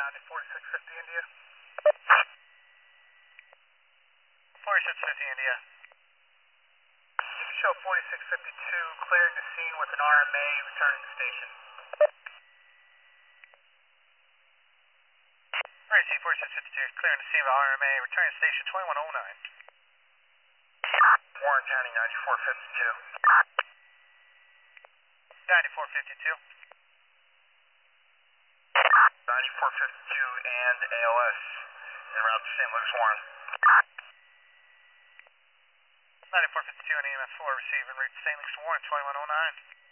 4650 India. 4650 India. You can show 4652 clearing the scene with an RMA returning to station. RAC 4652 clearing the scene with RMA returning to station 2109. Warren County 9452. 9452. 9452 and ALS en route to St. Louis, Warren. 9452 and EMS 4 receive en route to St. Louis, Warren, 2109.